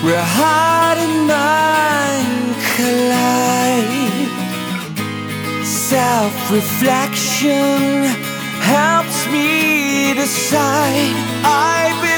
where heart and mind collide. Self-reflection helps me decide. I